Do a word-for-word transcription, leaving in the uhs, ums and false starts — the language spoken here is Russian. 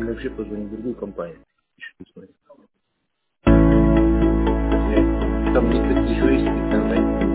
вообще позвонить в другую компанию. Ещё посмотреть. Там никаких еще есть какие-то компании.